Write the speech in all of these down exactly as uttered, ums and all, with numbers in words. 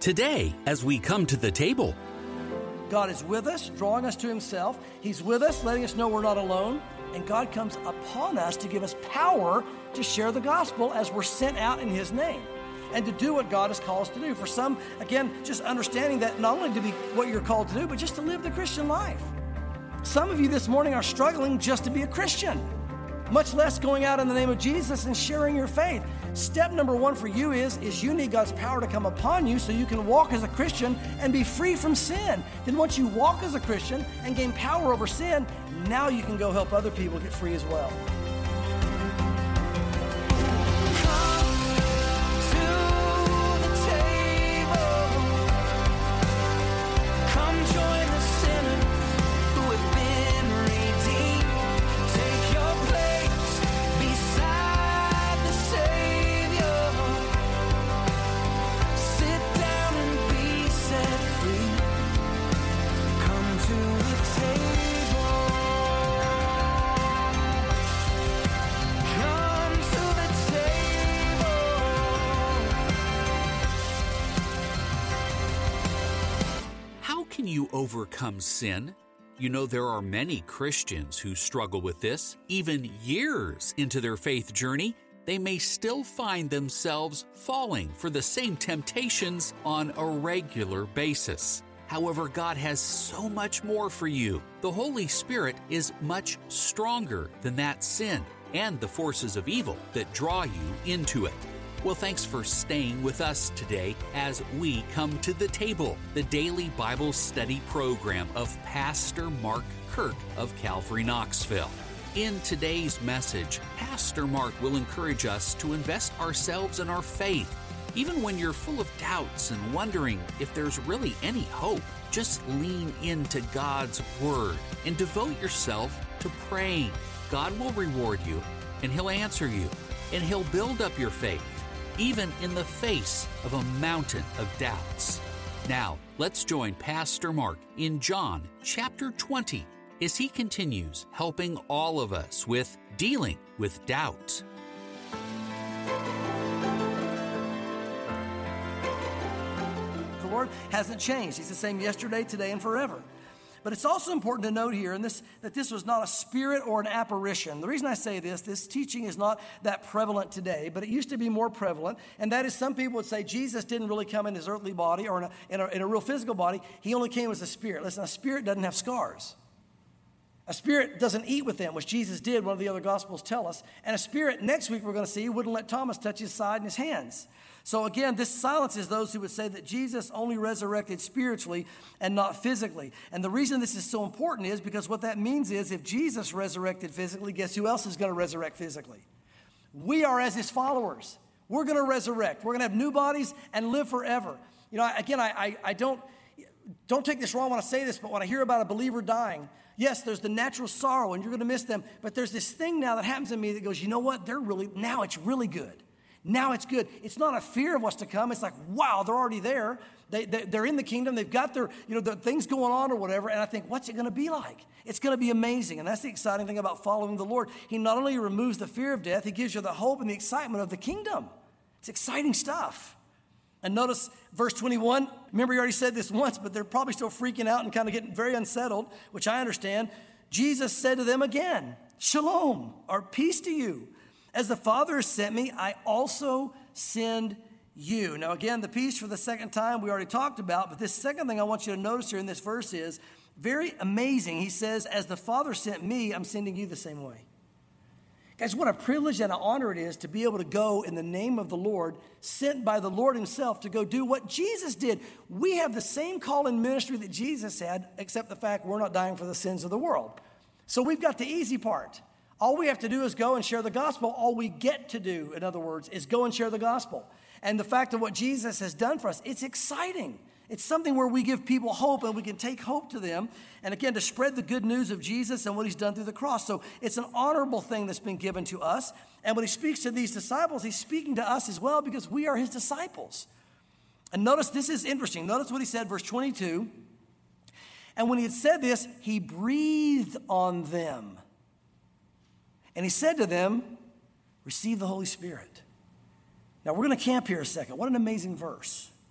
Today, as we come to the table, God is with us, drawing us to himself. He's with us, letting us know we're not alone. And God comes upon us to give us power to share the gospel as we're sent out in his name and to do what God has called us to do. For some, again, just understanding that not only to be what you're called to do, but just to live the Christian life. Some of you this morning are struggling just to be a Christian, much less going out in the name of Jesus and sharing your faith. Step number one for you is, is you need God's power to come upon you so you can walk as a Christian and be free from sin. Then once you walk as a Christian and gain power over sin, now you can go help other people get free as well. Overcome sin? You know, there are many Christians who struggle with this. Even years into their faith journey, they may still find themselves falling for the same temptations on a regular basis. However, God has so much more for you. The Holy Spirit is much stronger than that sin and the forces of evil that draw you into it. Well, thanks for staying with us today as we come to the table, the daily Bible study program of Pastor Mark Kirk of Calvary Knoxville. In today's message, Pastor Mark will encourage us to invest ourselves in our faith. Even when you're full of doubts and wondering if there's really any hope, just lean into God's Word and devote yourself to praying. God will reward you, and He'll answer you, and He'll build up your faith, even in the face of a mountain of doubts. Now, let's join Pastor Mark in John chapter twenty as he continues helping all of us with dealing with doubt. The Lord hasn't changed. He's the same yesterday, today, and forever. But it's also important to note here in this, that this was not a spirit or an apparition. The reason I say this, this teaching is not that prevalent today, but it used to be more prevalent. And that is, some people would say Jesus didn't really come in his earthly body or in a, in a, in a real physical body. He only came as a spirit. Listen, a spirit doesn't have scars. A spirit doesn't eat with them, which Jesus did, one of the other Gospels tell us. And a spirit, next week we're going to see, wouldn't let Thomas touch his side and his hands. So again, this silences those who would say that Jesus only resurrected spiritually and not physically. And the reason this is so important is because what that means is if Jesus resurrected physically, guess who else is going to resurrect physically? We are as his followers. We're going to resurrect. We're going to have new bodies and live forever. You know, again, I, I, I don't, don't take this wrong when I say this, but when I hear about a believer dying, yes, there's the natural sorrow and you're going to miss them, but there's this thing now that happens in me that goes, you know what, they're really, now it's really good. Now it's good. It's not a fear of what's to come. It's like, wow, they're already there. They, they, they're in the kingdom. They've got their, you know, the things going on or whatever. And I think, what's it going to be like? It's going to be amazing. And that's the exciting thing about following the Lord. He not only removes the fear of death, he gives you the hope and the excitement of the kingdom. It's exciting stuff. And notice verse twenty-one. Remember, you already said this once, but they're probably still freaking out and kind of getting very unsettled, which I understand. Jesus said to them again, Shalom, or peace to you. As the Father has sent me, I also send you. Now again, the peace for the second time we already talked about, but this second thing I want you to notice here in this verse is very amazing. He says, as the Father sent me, I'm sending you the same way. Guys, what a privilege and an honor it is to be able to go in the name of the Lord, sent by the Lord himself to go do what Jesus did. We have the same call in ministry that Jesus had, except the fact we're not dying for the sins of the world. So we've got the easy part. All we have to do is go and share the gospel. All we get to do, in other words, is go and share the gospel. And the fact of what Jesus has done for us, it's exciting. It's something where we give people hope and we can take hope to them. And again, to spread the good news of Jesus and what he's done through the cross. So it's an honorable thing that's been given to us. And when he speaks to these disciples, he's speaking to us as well because we are his disciples. And notice this is interesting. Notice what he said, verse twenty-two. And when he had said this, he breathed on them. And he said to them, receive the Holy Spirit. Now we're going to camp here a second. What an amazing verse.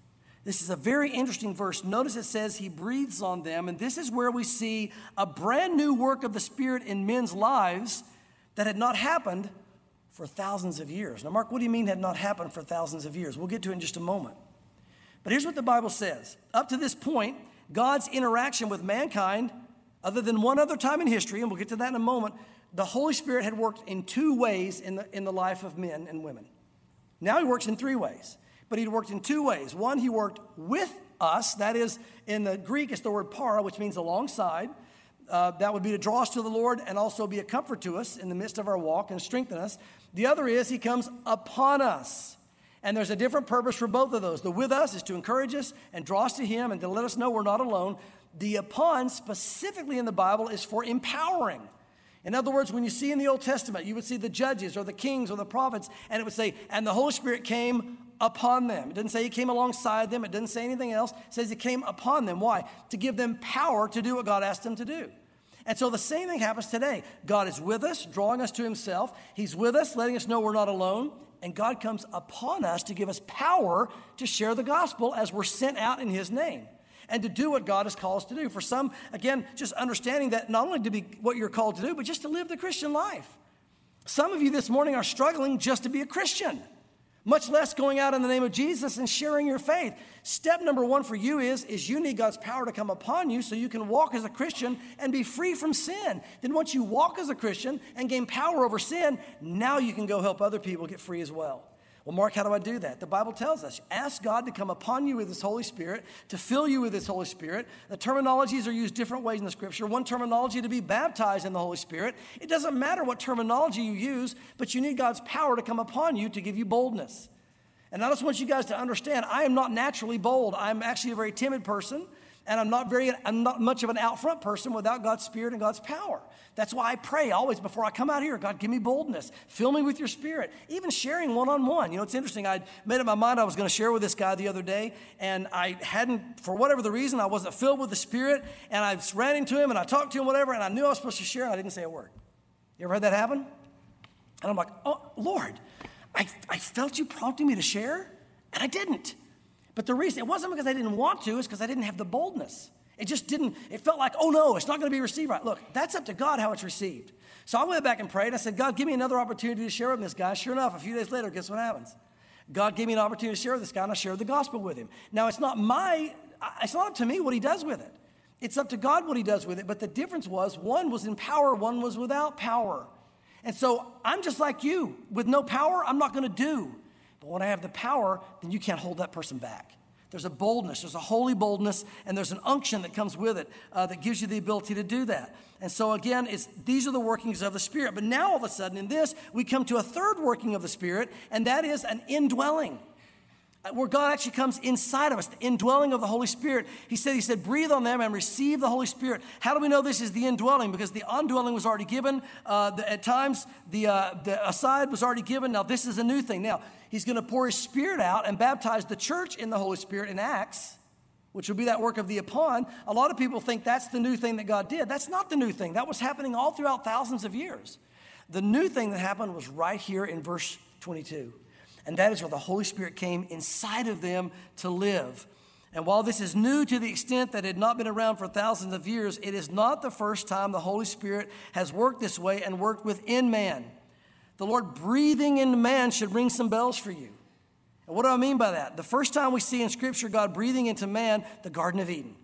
This is a very interesting verse. Notice it says he breathes on them, and this is where we see a brand new work of the Spirit in men's lives that had not happened for thousands of years. Now, Mark, what do you mean had not happened for thousands of years? We'll get to it in just a moment. But here's what the Bible says. Up to this point, God's interaction with mankind, other than one other time in history, and we'll get to that in a moment, the Holy Spirit had worked in two ways in the, in the life of men and women. Now he works in three ways. But he worked in two ways. One, he worked with us. That is, in the Greek, it's the word para, which means alongside. Uh, that would be to draw us to the Lord and also be a comfort to us in the midst of our walk and strengthen us. The other is he comes upon us. And there's a different purpose for both of those. The with us is to encourage us and draw us to him and to let us know we're not alone. The upon, specifically in the Bible, is for empowering. In other words, when you see in the Old Testament, you would see the judges or the kings or the prophets, and it would say, and the Holy Spirit came upon them. It doesn't say he came alongside them. It doesn't say anything else. It says he came upon them. Why? To give them power to do what God asked them to do. And so the same thing happens today. God is with us, drawing us to himself. He's with us, letting us know we're not alone. And God comes upon us to give us power to share the gospel as we're sent out in his name and to do what God has called us to do. For some, again, just understanding that not only to be what you're called to do, but just to live the Christian life. Some of you this morning are struggling just to be a Christian, much less going out in the name of Jesus and sharing your faith. Step number one for you is, is you need God's power to come upon you so you can walk as a Christian and be free from sin. Then once you walk as a Christian and gain power over sin, now you can go help other people get free as well. Well, Mark, how do I do that? The Bible tells us, ask God to come upon you with his Holy Spirit, to fill you with his Holy Spirit. The terminologies are used different ways in the Scripture. One terminology to be baptized in the Holy Spirit. It doesn't matter what terminology you use, but you need God's power to come upon you to give you boldness. And I just want you guys to understand, I am not naturally bold. I'm actually a very timid person, and I'm not very, I'm not much of an out front person without God's Spirit and God's power. That's why I pray always before I come out here, God, give me boldness. Fill me with your Spirit. Even sharing one-on-one. You know, it's interesting. I made up my mind I was going to share with this guy the other day, and I hadn't, for whatever the reason, I wasn't filled with the Spirit, and I ran into him, and I talked to him, whatever, and I knew I was supposed to share, and I didn't say a word. You ever had that happen? And I'm like, oh, Lord, I, I felt you prompting me to share, and I didn't. But the reason, it wasn't because I didn't want to, it's because I didn't have the boldness. It just didn't, it felt like, oh no, it's not going to be received right. Look, that's up to God how it's received. So I went back and prayed. I said, God, give me another opportunity to share with this guy. Sure enough, a few days later, guess what happens? God gave me an opportunity to share with this guy, and I shared the gospel with him. Now, it's not my, it's not up to me what he does with it. It's up to God what he does with it. But the difference was, one was in power, one was without power. And so I'm just like you. With no power, I'm not going to do. But when I have the power, then you can't hold that person back. There's a boldness, there's a holy boldness, and there's an unction that comes with it uh, that gives you the ability to do that. And so again, it's, these are the workings of the Spirit. But now all of a sudden in this, we come to a third working of the Spirit, and that is an indwelling, where God actually comes inside of us, the indwelling of the Holy Spirit. He said, he said, breathe on them and receive the Holy Spirit. How do we know this is the indwelling? Because the indwelling was already given. Uh, the, at times, the, uh, the aside was already given. Now, this is a new thing. Now, he's going to pour his Spirit out and baptize the church in the Holy Spirit in Acts, which will be that work of the upon. A lot of people think that's the new thing that God did. That's not the new thing. That was happening all throughout thousands of years. The new thing that happened was right here in verse twenty-two. And that is where the Holy Spirit came inside of them to live. And while this is new to the extent that it had not been around for thousands of years, it is not the first time the Holy Spirit has worked this way and worked within man. The Lord breathing into man should ring some bells for you. And what do I mean by that? The first time we see in Scripture God breathing into man, the Garden of Eden.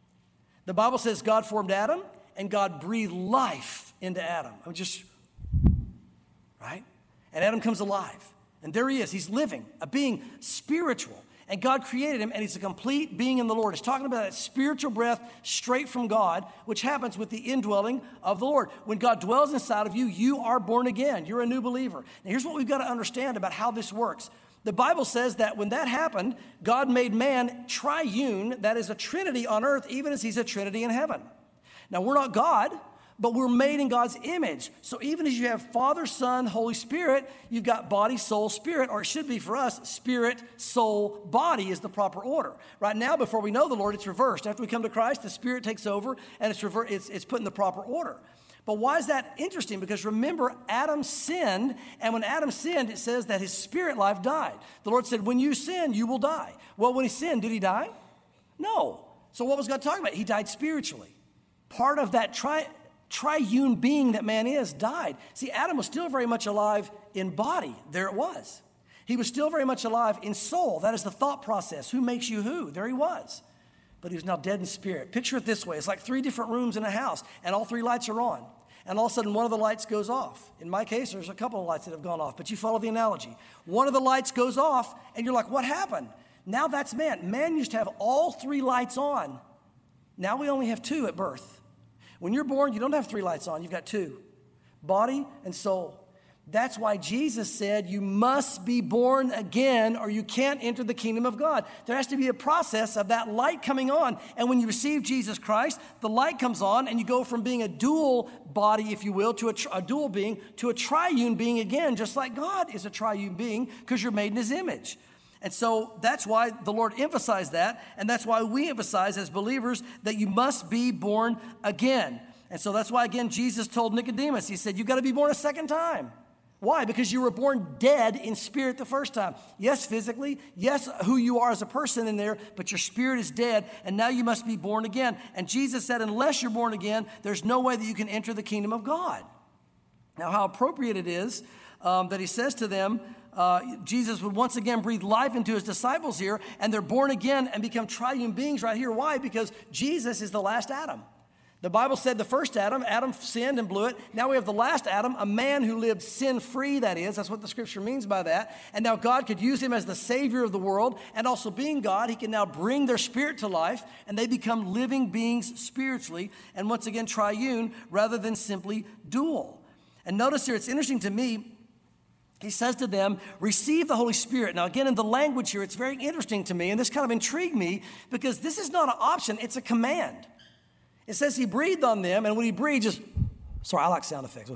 The Bible says God formed Adam and God breathed life into Adam. I mean, just, right? And Adam comes alive. And there he is. He's living, a being spiritual. And God created him, and he's a complete being in the Lord. It's talking about that spiritual breath straight from God, which happens with the indwelling of the Lord. When God dwells inside of you, you are born again. You're a new believer. Now, here's what we've got to understand about how this works. The Bible says that when that happened, God made man triune, that is a trinity on earth, even as he's a trinity in heaven. Now, we're not God, but we're made in God's image. So even as you have Father, Son, Holy Spirit, you've got body, soul, spirit, or it should be for us, spirit, soul, body is the proper order. Right now, before we know the Lord, it's reversed. After we come to Christ, the Spirit takes over, and it's, rever- it's, it's put in the proper order. But why is that interesting? Because remember, Adam sinned, and when Adam sinned, it says that his spirit life died. The Lord said, when you sin, you will die. Well, when he sinned, did he die? No. So what was God talking about? He died spiritually. Part of that tri- triune being that man is died. See, Adam was still very much alive in body. There it was. He was still very much alive in soul. That is the thought process. Who makes you who? There he was. But he was now dead in spirit. Picture it this way. It's like three different rooms in a house, and all three lights are on. And all of a sudden, one of the lights goes off. In my case, there's a couple of lights that have gone off, but you follow the analogy. One of the lights goes off, and you're like, what happened? Now that's man. Man used to have all three lights on. Now we only have two at birth. When you're born, you don't have three lights on. You've got two, body and soul. That's why Jesus said you must be born again or you can't enter the kingdom of God. There has to be a process of that light coming on. And when you receive Jesus Christ, the light comes on and you go from being a dual body, if you will, to a, tri- a dual being, to a triune being again, just like God is a triune being because you're made in his image. And so that's why the Lord emphasized that. And that's why we emphasize as believers that you must be born again. And so that's why, again, Jesus told Nicodemus, he said, you got to be born a second time. Why? Because you were born dead in spirit the first time. Yes, physically. Yes, who you are as a person in there, but your spirit is dead, and now you must be born again. And Jesus said, unless you're born again, there's no way that you can enter the kingdom of God. Now, how appropriate it is um, that he says to them, uh, Jesus would once again breathe life into his disciples here, and they're born again and become triune beings right here. Why? Because Jesus is the last Adam. The Bible said the first Adam, Adam sinned and blew it. Now we have the last Adam, a man who lived sin-free, that is. That's what the scripture means by that. And now God could use him as the Savior of the world. And also being God, he can now bring their spirit to life. And they become living beings spiritually. And once again, triune rather than simply dual. And notice here, it's interesting to me. He says to them, receive the Holy Spirit. Now, again, in the language here, it's very interesting to me. And this kind of intrigued me because this is not an option. It's a command. It says he breathed on them, and when he breathed, just, sorry, I like sound effects.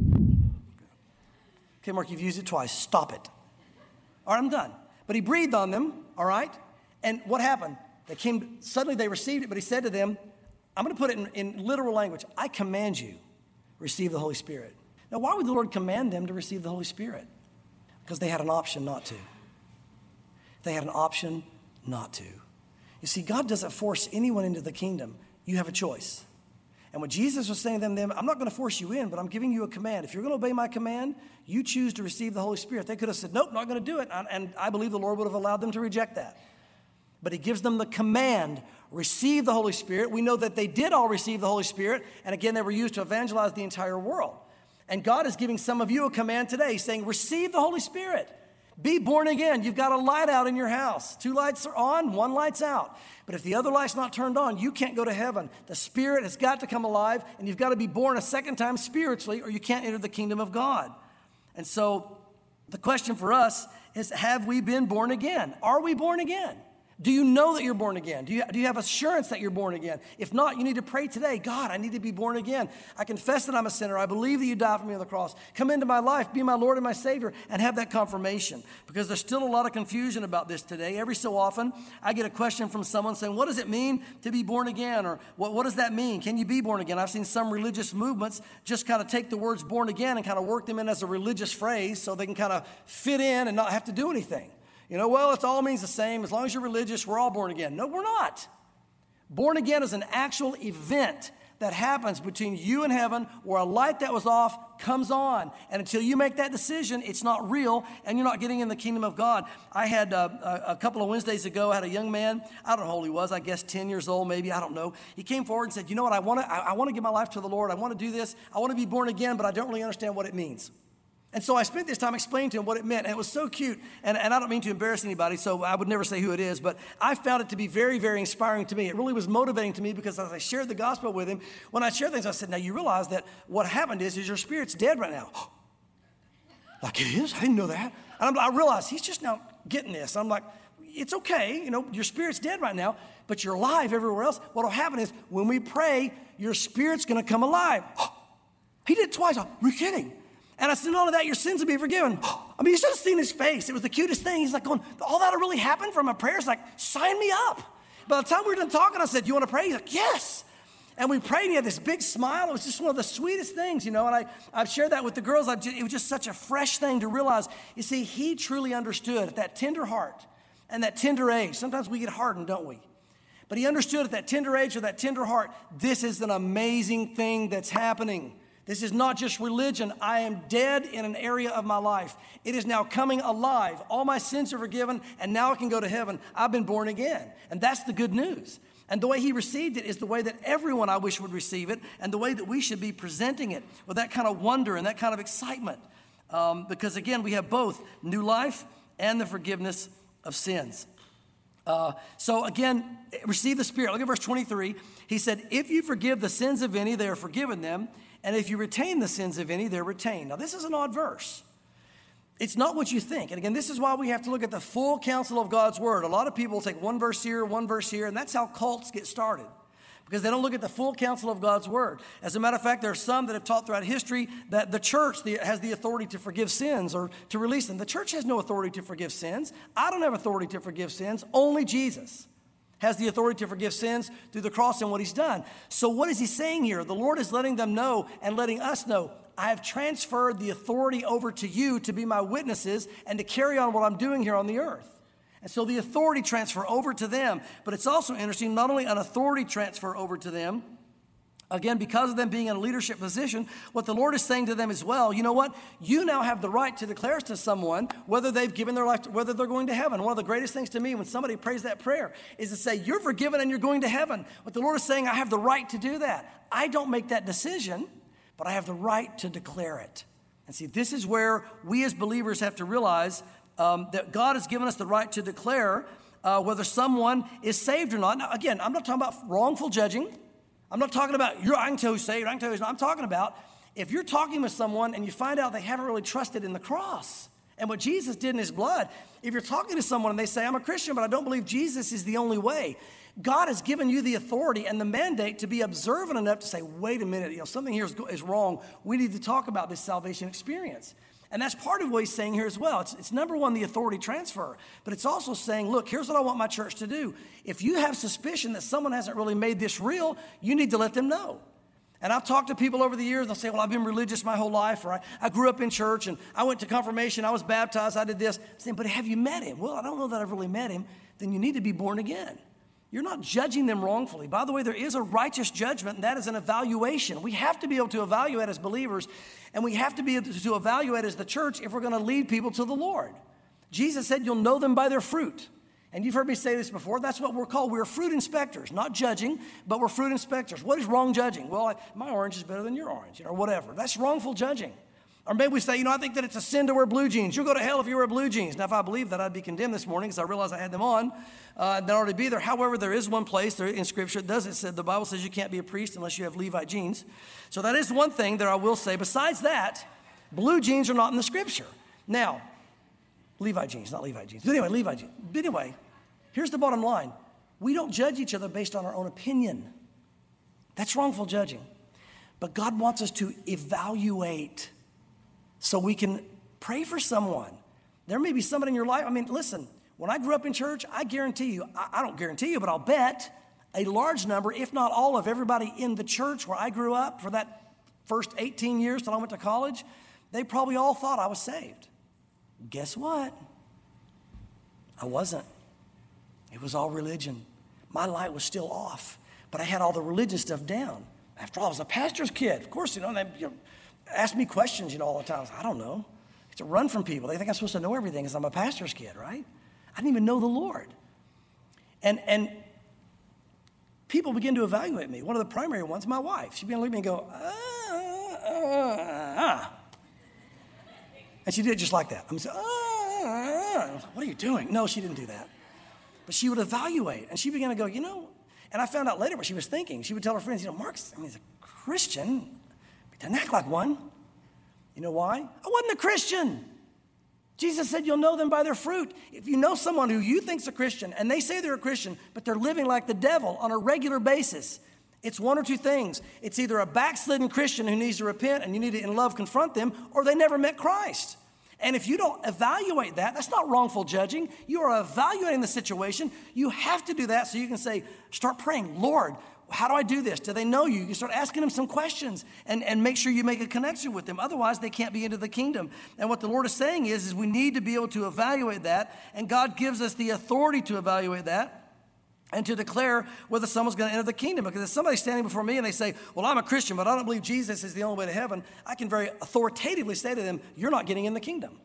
Okay, Mark, you've used it twice. Stop it. All right, I'm done. But he breathed on them, all right? And what happened? They came, suddenly they received it, but he said to them, I'm going to put it in, in literal language. I command you, receive the Holy Spirit. Now, why would the Lord command them to receive the Holy Spirit? Because they had an option not to. They had an option not to. You see, God doesn't force anyone into the kingdom. You have a choice. And what Jesus was saying to them, I'm not going to force you in, but I'm giving you a command. If you're going to obey my command, you choose to receive the Holy Spirit. They could have said, nope, not going to do it. And I believe the Lord would have allowed them to reject that. But he gives them the command, receive the Holy Spirit. We know that they did all receive the Holy Spirit. And again, they were used to evangelize the entire world. And God is giving some of you a command today, saying, receive the Holy Spirit. Be born again. You've got a light out in your house. Two lights are on, one light's out. But if the other light's not turned on, you can't go to heaven. The Spirit has got to come alive, and you've got to be born a second time spiritually, or you can't enter the kingdom of God. And so the question for us is, have we been born again? Are we born again? Do you know that you're born again? Do you, do you have assurance that you're born again? If not, you need to pray today. God, I need to be born again. I confess that I'm a sinner. I believe that you died for me on the cross. Come into my life, be my Lord and my Savior, and have that confirmation. Because there's still a lot of confusion about this today. Every so often, I get a question from someone saying, what does it mean to be born again? Or what, what does that mean? Can you be born again? I've seen some religious movements just kind of take the words born again and kind of work them in as a religious phrase so they can kind of fit in and not have to do anything. You know, well, it all means the same. As long as you're religious, we're all born again. No, we're not. Born again is an actual event that happens between you and heaven where a light that was off comes on. And until you make that decision, it's not real, and you're not getting in the kingdom of God. I had uh, a, a couple of Wednesdays ago, I had a young man, I don't know how old he was, I guess ten years old maybe, I don't know. He came forward and said, you know what, I want to I, I want to give my life to the Lord. I want to do this. I want to be born again, but I don't really understand what it means. And so I spent this time explaining to him what it meant, and it was so cute. And, and I don't mean to embarrass anybody, so I would never say who it is, but I found it to be very, very inspiring to me. It really was motivating to me because as I shared the gospel with him, when I shared things, I said, now you realize that what happened is, is your spirit's dead right now. Like it is? I didn't know that. And I'm, I realized he's just now getting this. I'm like, it's okay, you know, your spirit's dead right now, but you're alive everywhere else. What will happen is when we pray, your spirit's going to come alive. He did it twice. Are you kidding? And I said, not only that, your sins will be forgiven. I mean, you should have seen his face. It was the cutest thing. He's like going, all that really happened from my prayers? Like, sign me up. By the time we were done talking, I said, you want to pray? He's like, yes. And we prayed, and he had this big smile. It was just one of the sweetest things, you know. And I, I've shared that with the girls. I just, it was just such a fresh thing to realize. You see, he truly understood at that tender heart and that tender age. Sometimes we get hardened, don't we? But he understood at that tender age or that tender heart, this is an amazing thing that's happening. This is not just religion. I am dead in an area of my life. It is now coming alive. All my sins are forgiven, and now I can go to heaven. I've been born again. And that's the good news. And the way he received it is the way that everyone, I wish, would receive it, and the way that we should be presenting it with that kind of wonder and that kind of excitement. Um, because, again, we have both new life and the forgiveness of sins. Uh, so, again, receive the Spirit. Look at verse twenty-three. He said, if you forgive the sins of any, they are forgiven them. And if you retain the sins of any, they're retained. Now, this is an odd verse. It's not what you think. And again, this is why we have to look at the full counsel of God's word. A lot of people take one verse here, one verse here, and that's how cults get started, because they don't look at the full counsel of God's word. As a matter of fact, there are some that have taught throughout history that the church has the authority to forgive sins or to release them. The church has no authority to forgive sins. I don't have authority to forgive sins. Only Jesus has the authority to forgive sins through the cross and what he's done. So what is he saying here? The Lord is letting them know and letting us know, I have transferred the authority over to you to be my witnesses and to carry on what I'm doing here on the earth. And so the authority transfer over to them. But it's also interesting, not only an authority transfer over to them, again, because of them being in a leadership position, what the Lord is saying to them as well, you know what? You now have the right to declare to someone whether they've given their life, to, whether they're going to heaven. One of the greatest things to me when somebody prays that prayer is to say, you're forgiven and you're going to heaven. What the Lord is saying, I have the right to do that. I don't make that decision, but I have the right to declare it. And see, this is where we as believers have to realize um, that God has given us the right to declare uh, whether someone is saved or not. Now, again, I'm not talking about wrongful judging. I'm not talking about, you're, I can tell who's saved, I can tell who's not. I'm talking about if you're talking with someone and you find out they haven't really trusted in the cross and what Jesus did in his blood. If you're talking to someone and they say, I'm a Christian, but I don't believe Jesus is the only way, God has given you the authority and the mandate to be observant enough to say, wait a minute, you know, something here is, is wrong. We need to talk about this salvation experience. And that's part of what he's saying here as well. It's, it's number one, the authority transfer. But it's also saying, look, here's what I want my church to do. If you have suspicion that someone hasn't really made this real, you need to let them know. And I've talked to people over the years, they'll say, well, I've been religious my whole life, or I, I grew up in church, and I went to confirmation, I was baptized, I did this. I'm saying, but have you met him? Well, I don't know that I've really met him. Then you need to be born again. You're not judging them wrongfully. By the way, there is a righteous judgment, and that is an evaluation. We have to be able to evaluate as believers, and we have to be able to evaluate as the church if we're going to lead people to the Lord. Jesus said, you'll know them by their fruit. And you've heard me say this before. That's what we're called. We're fruit inspectors, not judging, but we're fruit inspectors. What is wrong judging? Well, I, my orange is better than your orange, you know, or whatever. That's wrongful judging. Or maybe we say, you know, I think that it's a sin to wear blue jeans. You'll go to hell if you wear blue jeans. Now, if I believed that, I'd be condemned this morning because I realized I had them on. Uh, they'd already be there. However, there is one place there in Scripture. It does. It said, the Bible says you can't be a priest unless you have Levite jeans. So that is one thing that I will say. Besides that, blue jeans are not in the Scripture. Now, Levite jeans, not Levite jeans. But anyway, Levite jeans. But anyway, here's the bottom line. We don't judge each other based on our own opinion. That's wrongful judging. But God wants us to evaluate so we can pray for someone. There may be somebody in your life. I mean, listen, when I grew up in church, I guarantee you, I, I don't guarantee you, but I'll bet a large number, if not all of everybody in the church where I grew up for that first eighteen years till I went to college, they probably all thought I was saved. Guess what? I wasn't. It was all religion. My light was still off, but I had all the religious stuff down. After all, I was a pastor's kid. Of course, you know, they you know, ask me questions, you know, all the time. I, was, I don't know. I have to run from people. They think I'm supposed to know everything because I'm a pastor's kid, right? I didn't even know the Lord. And and people begin to evaluate me. One of the primary ones, my wife. She began to look at me and go, ah, ah, ah. And she did it just like that. I'm saying, ah, ah. What are you doing? No, she didn't do that. But she would evaluate. And she began to go, you know, and I found out later what she was thinking. She would tell her friends, you know, Mark's, I mean, he's a Christian. He doesn't act like one. You know why? I wasn't a Christian. Jesus said you'll know them by their fruit. If you know someone who you think's a Christian and they say they're a Christian, but they're living like the devil on a regular basis, it's one or two things. It's either a backslidden Christian who needs to repent and you need to, in love, confront them, or they never met Christ. And if you don't evaluate that, that's not wrongful judging. You are evaluating the situation. You have to do that so you can say, start praying, Lord, how do I do this? Do they know you? You start asking them some questions and, and make sure you make a connection with them. Otherwise, they can't be into the kingdom. And what the Lord is saying is, is we need to be able to evaluate that. And God gives us the authority to evaluate that and to declare whether someone's going to enter the kingdom. Because if somebody's standing before me and they say, well, I'm a Christian, but I don't believe Jesus is the only way to heaven, I can very authoritatively say to them, you're not getting in the kingdom.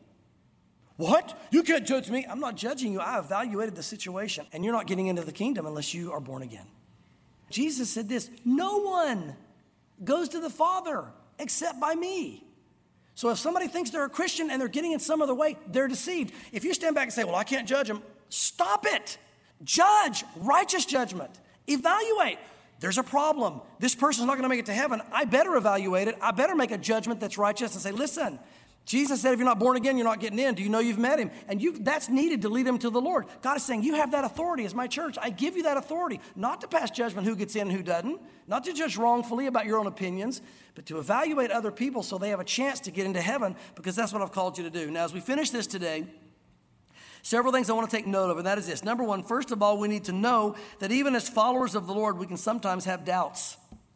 What? You can't judge me. I'm not judging you. I evaluated the situation. And you're not getting into the kingdom unless you are born again. Jesus said this, no one goes to the Father except by me. So if somebody thinks they're a Christian and they're getting in some other way, they're deceived. If you stand back and say, well, I can't judge them, stop it. Judge, righteous judgment. Evaluate. There's a problem. This person's not going to make it to heaven. I better evaluate it. I better make a judgment that's righteous and say, listen, Jesus said if you're not born again, you're not getting in. Do you know you've met him? And you that's needed to lead him to the Lord. God is saying, you have that authority as my church. I give you that authority, not to pass judgment who gets in and who doesn't, not to judge wrongfully about your own opinions, but to evaluate other people so they have a chance to get into heaven, because that's what I've called you to do. Now, as we finish this today, several things I want to take note of, and that is this. Number one, first of all, we need to know that even as followers of the Lord, we can sometimes have doubts.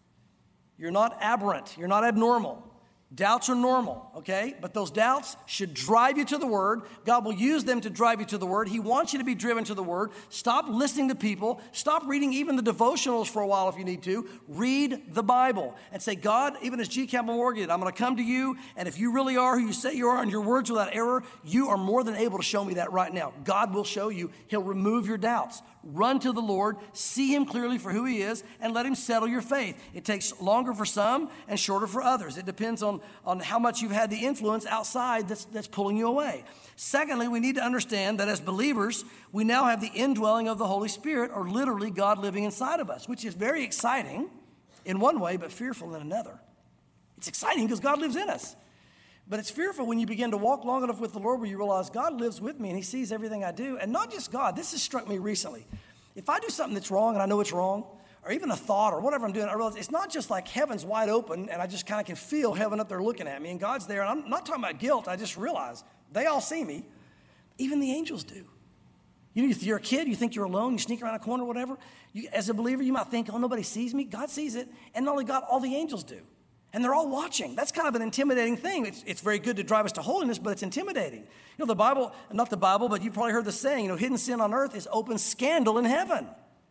You're not aberrant. You're not abnormal. Doubts are normal, okay? But those doubts should drive you to the Word. God will use them to drive you to the Word. He wants you to be driven to the Word. Stop listening to people. Stop reading even the devotionals for a while if you need to. Read the Bible and say, God, even as G. Campbell Morgan did, I'm going to come to you, and if you really are who you say you are and your words without error, you are more than able to show me that right now. God will show you. He'll remove your doubts. Run to the Lord, see him clearly for who he is, and let him settle your faith. It takes longer for some and shorter for others. It depends on, on how much you've had the influence outside that's, that's pulling you away. Secondly, we need to understand that as believers, we now have the indwelling of the Holy Spirit, or literally God living inside of us, which is very exciting in one way, but fearful in another. It's exciting because God lives in us. But it's fearful when you begin to walk long enough with the Lord where you realize God lives with me and he sees everything I do. And not just God, this has struck me recently. If I do something that's wrong and I know it's wrong, or even a thought or whatever I'm doing, I realize it's not just like heaven's wide open and I just kind of can feel heaven up there looking at me and God's there. And I'm not talking about guilt. I just realize they all see me. Even the angels do. You know, if you're a kid, you think you're alone, you sneak around a corner or whatever. You, as a believer, you might think, oh, nobody sees me. God sees it. And not only God, all the angels do. And they're all watching. That's kind of an intimidating thing. It's, it's very good to drive us to holiness, but it's intimidating. You know, the Bible, not the Bible, but you've probably heard the saying, you know, hidden sin on earth is open scandal in heaven.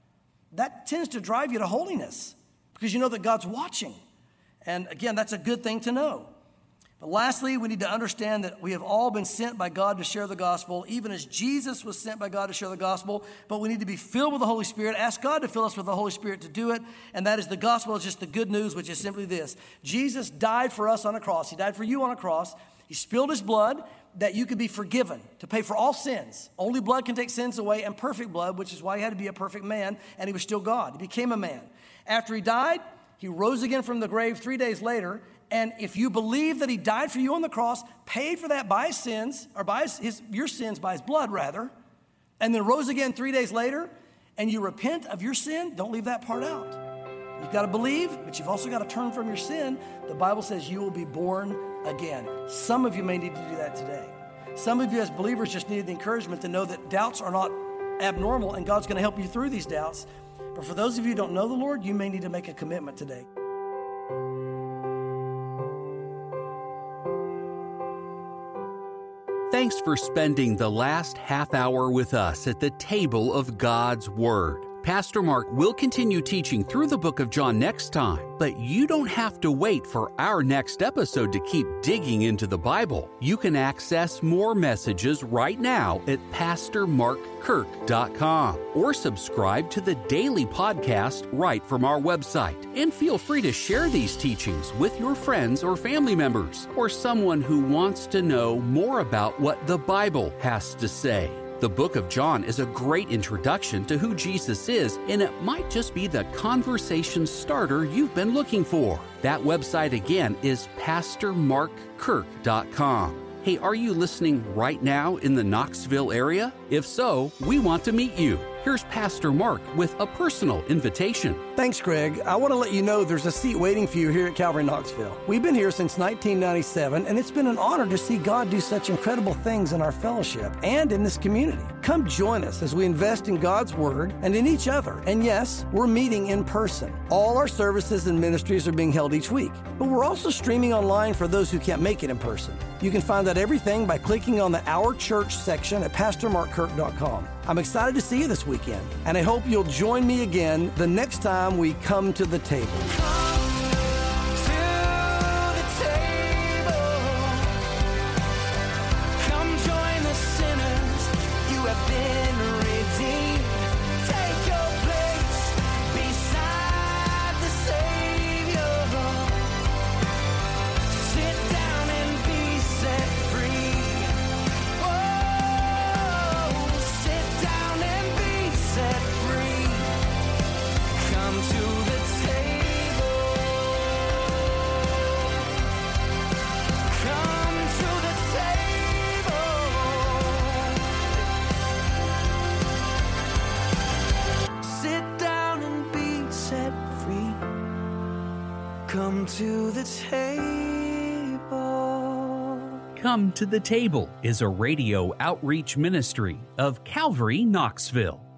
That tends to drive you to holiness because you know that God's watching. And again, that's a good thing to know. But lastly, we need to understand that we have all been sent by God to share the gospel, even as Jesus was sent by God to share the gospel. But we need to be filled with the Holy Spirit. Ask God to fill us with the Holy Spirit to do it. And that is the gospel. It's just the good news, which is simply this. Jesus died for us on a cross. He died for you on a cross. He spilled his blood that you could be forgiven, to pay for all sins. Only blood can take sins away, and perfect blood, which is why he had to be a perfect man, and he was still God. He became a man. After he died, he rose again from the grave three days later. And if you believe that he died for you on the cross, paid for that by his sins, or by his, his, your sins by his blood, rather, and then rose again three days later, and you repent of your sin, don't leave that part out. You've got to believe, but you've also got to turn from your sin. The Bible says you will be born again. Some of you may need to do that today. Some of you as believers just need the encouragement to know that doubts are not abnormal, and God's going to help you through these doubts. But for those of you who don't know the Lord, you may need to make a commitment today. Thanks for spending the last half hour with us at the table of God's Word. Pastor Mark will continue teaching through the book of John next time, but you don't have to wait for our next episode to keep digging into the Bible. You can access more messages right now at pastor mark kirk dot com or subscribe to the daily podcast right from our website. And feel free to share these teachings with your friends or family members or someone who wants to know more about what the Bible has to say. The book of John is a great introduction to who Jesus is, and it might just be the conversation starter you've been looking for. That website again is pastor mark kirk dot com. Hey, are you listening right now in the Knoxville area? If so, we want to meet you. Here's Pastor Mark with a personal invitation. Thanks, Greg. I want to let you know there's a seat waiting for you here at Calvary Knoxville. We've been here since nineteen ninety-seven, and it's been an honor to see God do such incredible things in our fellowship and in this community. Come join us as we invest in God's Word and in each other. And yes, we're meeting in person. All our services and ministries are being held each week, but we're also streaming online for those who can't make it in person. You can find out everything by clicking on the Our Church section at pastor mark kirk dot com. I'm excited to see you this weekend, and I hope you'll join me again the next time we come to the table. Come to the table. Come to the Table is a radio outreach ministry of Calvary Knoxville.